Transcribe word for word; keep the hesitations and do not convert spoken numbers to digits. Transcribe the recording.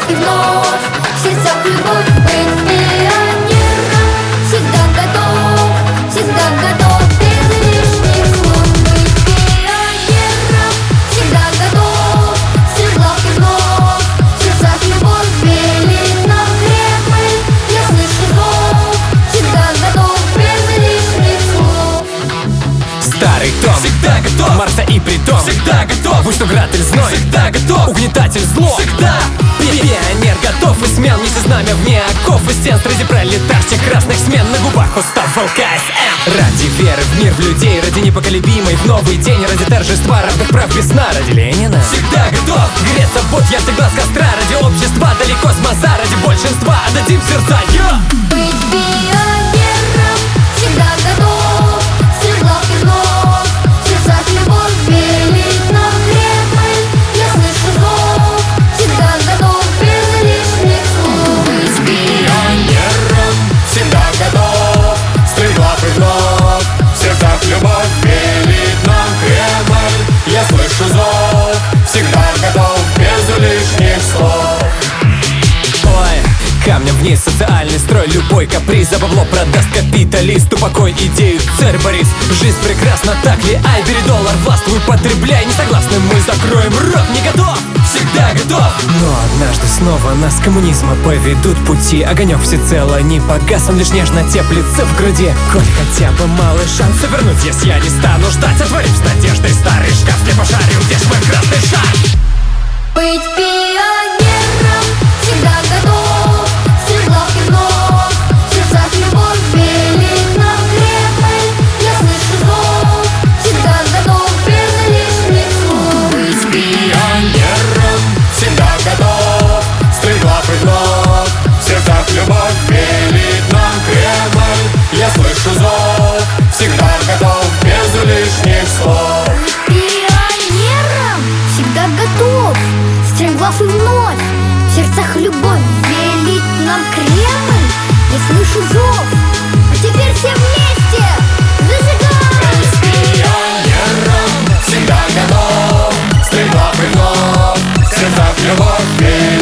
и вновь в сердцах любовь. Быть пионером всегда готов, всегда готов, без лишних слов. Быть пионером всегда готов, стрелок и вновь в сердцах любовь. Велит нам Кремль, я слышу зов, всегда готов, без лишних слов. Старый Том всегда готов, Марса и Притом всегда готов, будь то град или зной всегда готов, угнетатель зло всегда. Пионер готов и смел, неси знамя вне оков и стен, среди пролетарских красных смен, на губах устав ВЛКСМ. Ради веры в мир, в людей, ради непоколебимой в новый день, ради торжества равных прав без сна, ради Ленина всегда готов греть забот яркий глаз костра, ради общества далеко с моза, ради большинства отдадим сердца. Я! Быть пионером всегда готов, стрелок и вновь в сердцах любовь. Велит нам Кремль, я слышу зов, всегда готов, без лишних слов. Быть Пионером всегда готов, стрелок и вновь в сердцах любовь. Велит нам Кремль, я слышу зов, всегда готов, без лишних слов. Ой, камнем вниз социальный строй, любой каприз за бабло продаст капиталист. Упокой идею, царь Борис, жизнь прекрасна, так ли? Ай, бери доллар, властвуй, потребляй. Не согласны, мы закроем рот, не готов, всегда готов. Но однажды снова нас коммунизма поведут пути. Огонек всецело не погас, он лишь нежно теплится в груди. Коль хотя бы малый шанс вернуть, если я не стану ждать, отворим с надеждой старый шкаф, не пошарим, где ж мой красный шар. Быть пионером всегда готов, стрелок и вновь в сердцах любовь. Велит нам Кремль, я слышу зов, всегда готов, без лишних слов. Быть Пионером всегда готов, стрелок и вновь в сердцах любовь. Велит нам Кремль, я слышу зов, всегда готов, без лишних слов. пионером всегда готов, стремглав и вновь в сердцах любовь. Велит нам Кремль, я слышу зов, а теперь все вместе зажигаем. Пионером всегда готов, стрелок и вновь в сердцах любовь.